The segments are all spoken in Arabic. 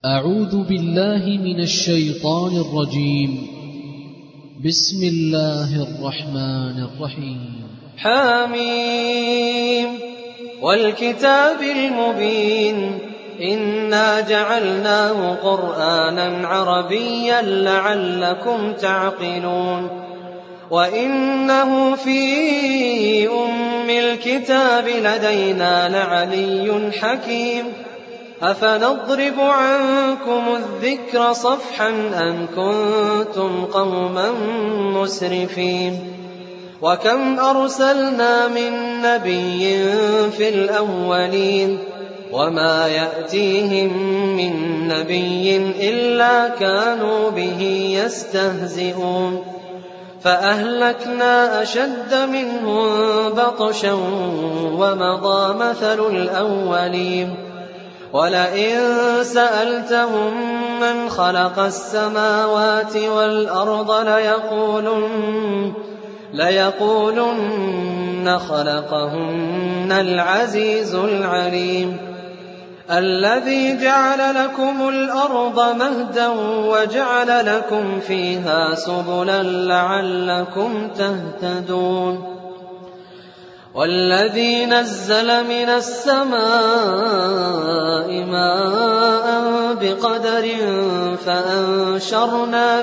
أعوذ بالله من الشيطان الرجيم. بسم الله الرحمن الرحيم. حميم والكتاب المبين إنا جعلناه قرآنا عربيا لعلكم تعقلون وإنه في أم الكتاب لدينا لعلي حكيم أفنضرب عنكم الذكر صفحا أن كنتم قوما مسرفين وكم أرسلنا من نبي في الأولين وما يأتيهم من نبي إلا كانوا به يستهزئون فأهلكنا أشد منهم بطشا ومضى مثل الأولين ولئن سألتهم من خلق السماوات والأرض ليقولن خلقهن العزيز العليم الذي جعل لكم الأرض مهدا وجعل لكم فيها سبلا لعلكم تهتدون والذي نزل من السماء ماء بقدر فأنشرنا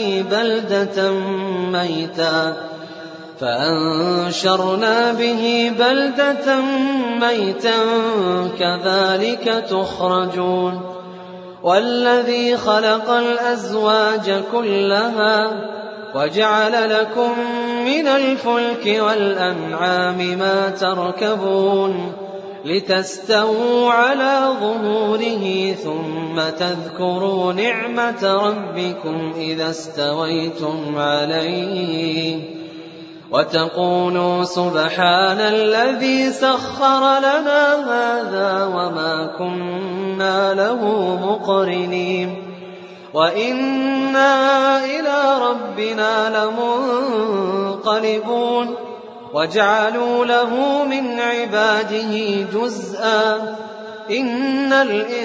به بلدة ميتا كذلك تخرجون والذي خلق الأزواج كلها وجعل لكم من الفلك والأنعام ما تركبون لتستووا على ظهوره ثم تذكروا نعمة ربكم إذا استويتم عليه وتقولوا سبحان الذي سخر لنا هذا وما كنا له مقرنين وإنا إلى ربنا لمنقلبون وجعلوا له من عباده جزءا إن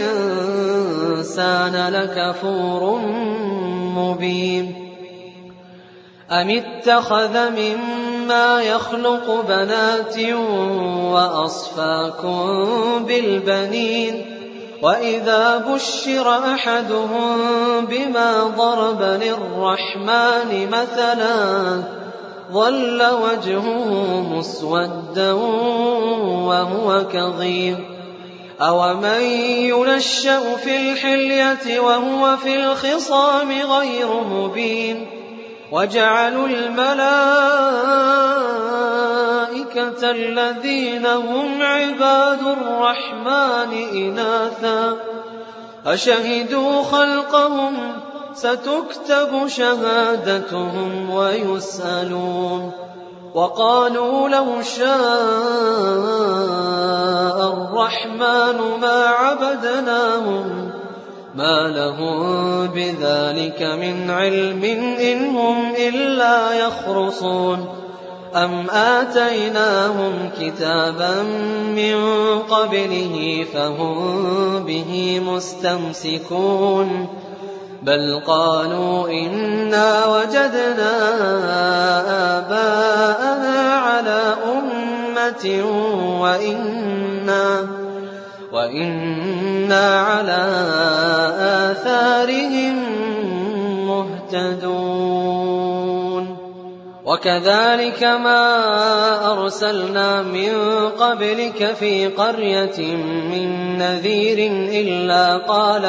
الإنسان لكفور مبين أم اتخذ مما يخلق بنات وأصفاكم بالبنين وإذا بشر أحدهم بما ضرب للرحمن مثلا ظل وجهه مسودا وهو كظيم أومن ينشأ في الحلية وهو في الخصام غير مبين وجعلوا الملائكة الذين هم عباد الرحمن إناثا أشهدوا خلقهم ستكتب شهادتهم ويسألون وقالوا لو شاء الرحمن ما عبدناهم ما لهم بذلك من علم إن هم إلا يخرصون أم آتيناهم كتابا من قبله فهم به مستمسكون بل قالوا إنا وجدنا آباءنا على أمة وإنا على آثارهم مهتدون وكذلك ما أرسلنا من قبلك في قرية من نذير إلا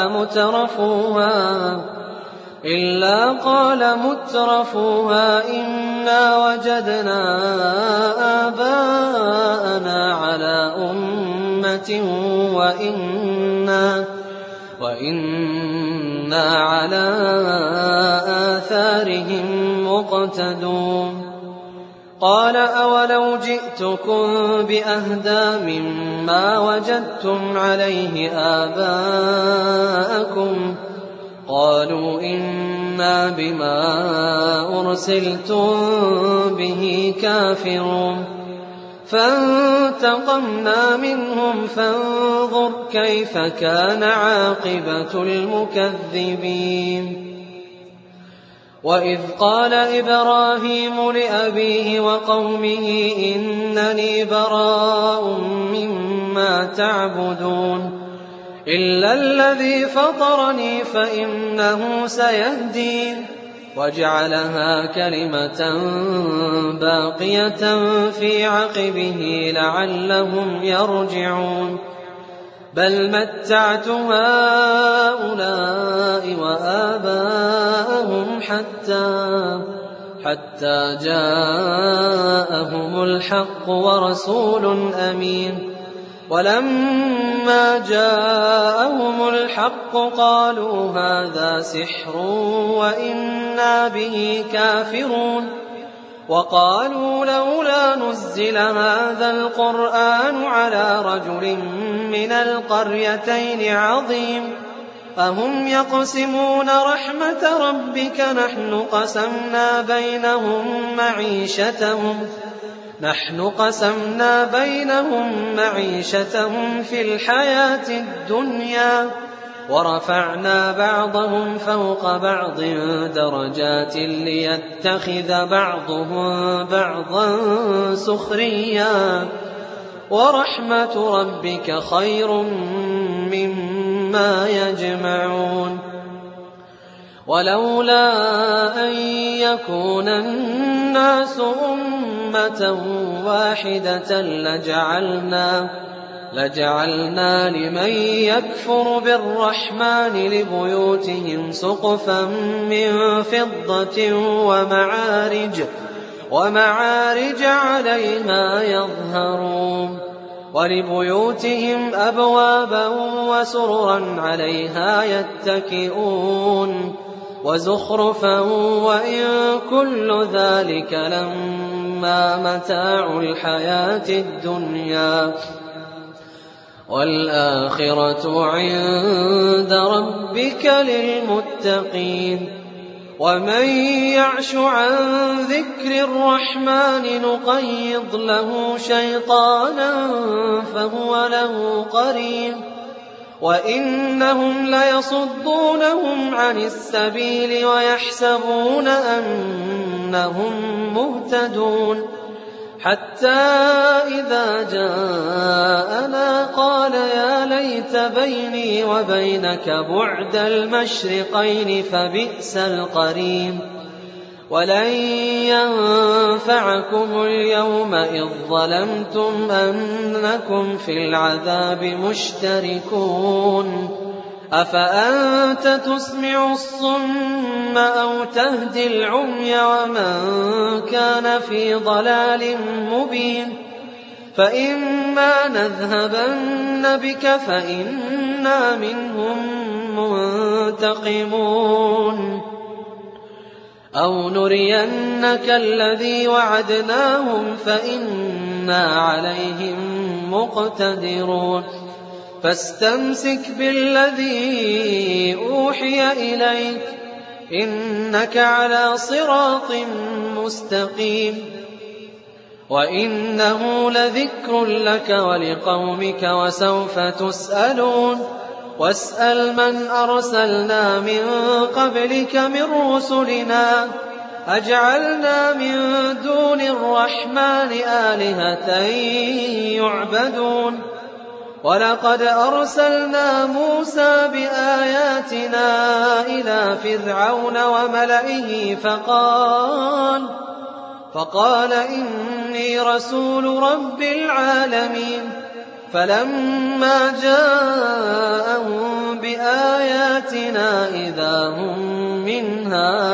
قال مترفوها إنا وجدنا آباءنا على أمة وإنا على آثارهم مقتدون قال أولو جئتكم بأهدى مما وجدتم عليه آباءكم قالوا إنا بما أرسلتم به كافرون فانتقمنا منهم فانظر كيف كان عاقبة المكذبين. وإذ قال إبراهيم لأبيه وقومه إنني براء مما تعبدون إلا الذي فطرني فإنه سيهدين وجعلها كلمة باقية في عقبه لعلهم يرجعون بل متعت هؤلاء وآباءهم حتى جاءهم الحق ورسول أمين ولما جاءهم الحق قالوا هذا سحر وإنا به كافرون وقالوا لولا نزل هذا القرآن على رجل من القريتين عظيم أهم يقسمون رحمة ربك نحن قسمنا بينهم معيشتهم في الحياة الدنيا ورفعنا بعضهم فوق بعض درجات ليتخذ بعضهم بعضا سخريا ورحمة ربك خير مما يجمعون ولولا أن يكون الناس أمة واحدة لجعلنا لمن يكفر بالرحمن لبيوتهم سقفا من فضة ومعارج عليها يظهرون ولبيوتهم أبوابا وسررا عليها يتكئون وزخرفا وإن كل ذلك لما متاع الحياة الدنيا والآخرة عند ربك للمتقين ومن يعش عن ذكر الرحمن نقيض له شيطانا فهو له قرين وإنهم ليصدونهم عن السبيل ويحسبون أنهم مهتدون حتى إذا جاءنا قال يا ليت بيني وبينك بعد المشرقين فبئس القرين ولن ينفعكم اليوم إذ ظلمتم أنكم في العذاب مشتركون أفأنت تسمع الصم أو تهدي العمي ومن كان في ضلال مبين فإما نذهبن بك فإنا منهم منتقمون أو نرينك الذي وعدناهم فإنا عليهم مقتدرون فاستمسك بالذي أوحي إليك إنك على صراط مستقيم وإنه لذكر لك ولقومك وسوف تسألون واسأل من أرسلنا من قبلك من رسلنا أجعلنا من دون الرحمن آلهة يعبدون ولقد أرسلنا موسى بآياتنا إلى فرعون وملئه فقال إني رسول رب العالمين فلما جاءهم بآياتنا إذا هم منها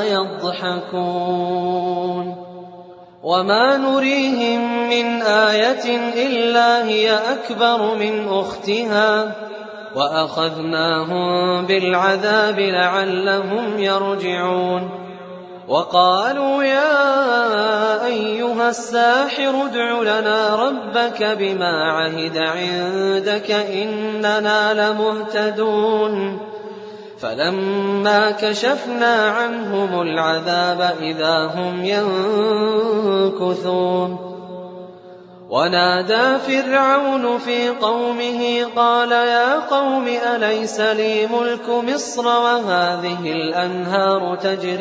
يضحكون وما نريهم من آية إلا هي أكبر من أختها وأخذناهم بالعذاب لعلهم يرجعون وقالوا يا أيها الساحر ادع لنا ربك بما عهد عندك إننا لمهتدون فلما كشفنا عنهم العذاب إذا هم ينكثون ونادى فرعون في قومه قال يا قوم أليس لي ملك مصر وهذه الأنهار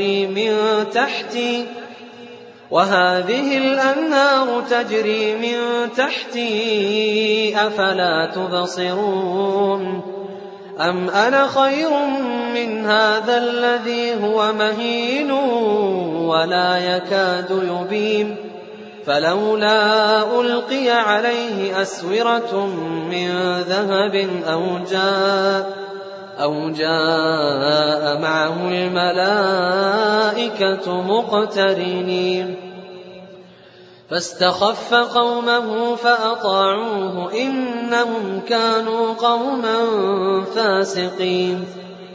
تجري من تحتي أفلا تبصرون أم أنا خير من هذا الذي هو مهين ولا يكاد يبين فلولا ألقي عليه أسورة من ذهب أو جاء معه الملائكة مقترنين فاستخف قومه فأطاعوه إنهم كانوا قوما فاسقين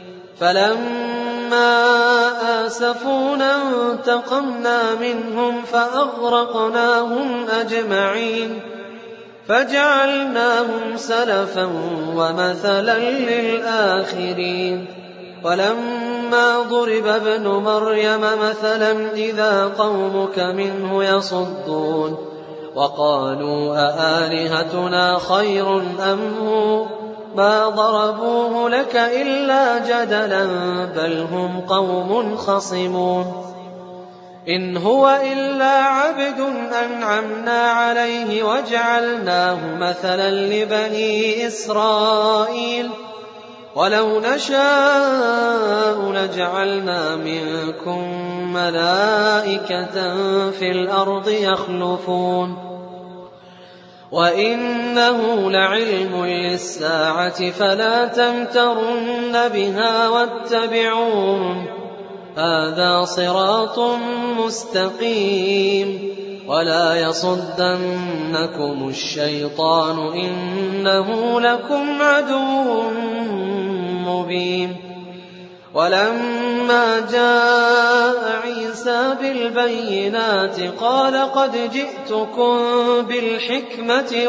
فلما آسفونا انتقمنا منهم فأغرقناهم أجمعين فجعلناهم سلفا ومثلا للآخرين ولما ضرب ابن مريم مثلا إذا قومك منه يصدون وقالوا أآلهتنا خير أم هو ما ضربوه لك إلا جدلا بل هم قوم خصمون إن هو إلا عبد أنعمنا عليه وجعلناه مثلا لبني إسرائيل ولو نشاء لجعلنا منكم ملائكة في الأرض يخلفون وإنه لعلم للساعة فلا تمترن بها واتبعون هذا صراط مستقيم ولا يصدنكم الشيطان إنه لكم عدو مبين ولما جاء عيسى بالبينات قال قد جئتكم بالحكمة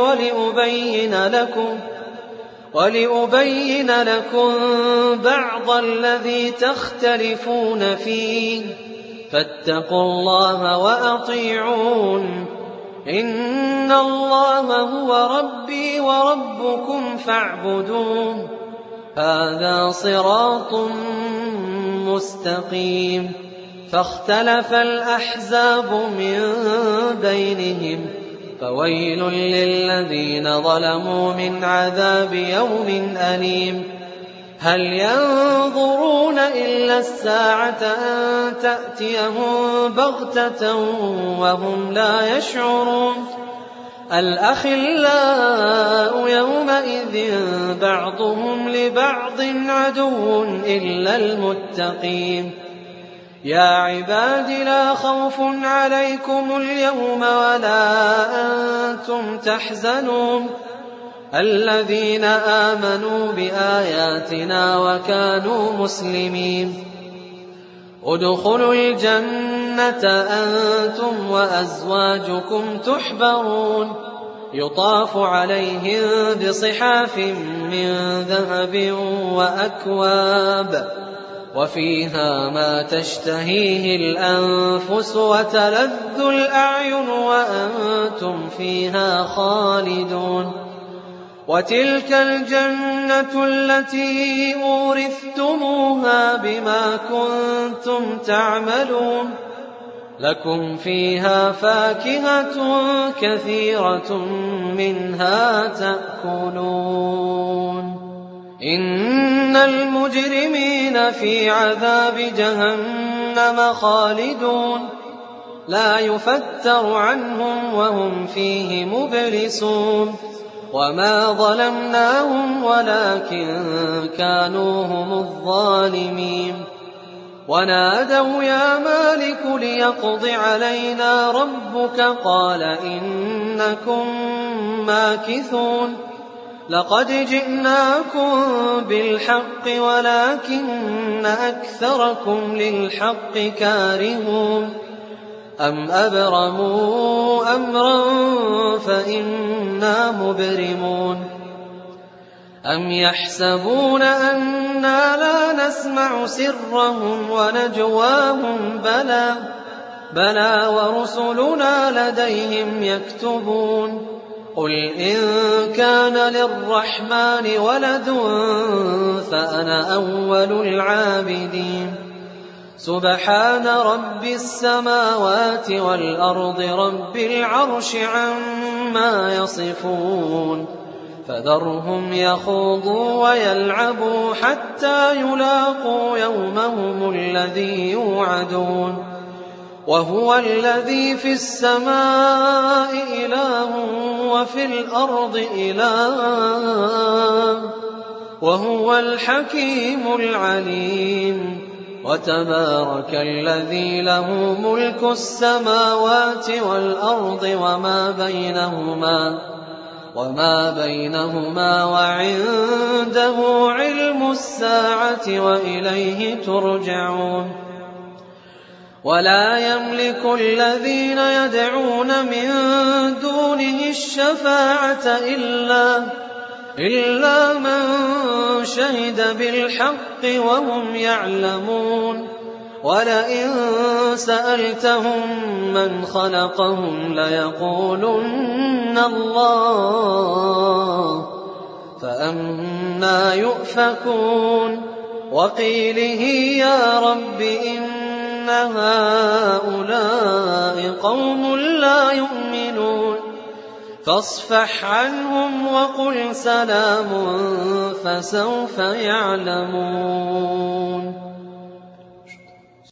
ولأبين لكم بعض الذي تختلفون فيه فاتقوا الله وأطيعون إن الله هو ربي وربكم فاعبدوه هذا صراط مستقيم فاختلف الأحزاب من بينهم فويل للذين ظلموا من عذاب يوم أليم هل ينظرون إلا الساعة أن تأتيهم بغتة وهم لا يشعرون الأخلاء يومئذ بعضهم لبعض عدو إلا المتقين يا عباد لا خوف عليكم اليوم ولا أنتم تحزنون الذين آمنوا بآياتنا وكانوا مسلمين ادخلوا الجنة أنتم وأزواجكم تحبرون يطاف عليهم بصحاف من ذهب وأكواب وفيها ما تشتهيه الأنفس وتلذ الأعين وأنتم فيها خالدون وتلك الجنة التي أورثتموها بما كنتم تعملون لكم فيها فاكهة كثيرة منها تأكلون إن المجرمين في عذاب جهنم خالدون لا يفتر عنهم وهم فيه مبلسون وما ظلمناهم ولكن كانوا هم الظالمين ونادوا يا مالك ليقض علينا ربك قال إنكم ماكثون لقد جئناكم بالحق ولكن أكثركم للحق كارهون أم أبرموا أمرا فإنا مبرمون أم يحسبون أنا لا نسمع سرهم ونجواهم بلى ورسلنا لديهم يكتبون قل إن كان للرحمن ولد فأنا أول العابدين سبحان رب السماوات والأرض رب العرش عما يصفون فذرهم يخوضوا ويلعبوا حتى يلاقوا يومهم الذي يوعدون وهو الذي في السماء إله وفي الأرض إله وهو الحكيم العليم وتبارك الذي له ملك السماوات والأرض وما بينهما وعنده علم الساعة وإليه ترجعون ولا يملك الذين يدعون من دونه الشفاعة إلا من شهد بالحق وهم يعلمون ولئن سألتهم من خلقهم ليقولن الله فأنى يؤفكون وقيله يا رب إن هؤلاء قوم لا يؤمنون فاصفح عنهم وقل سلام فسوف يعلمون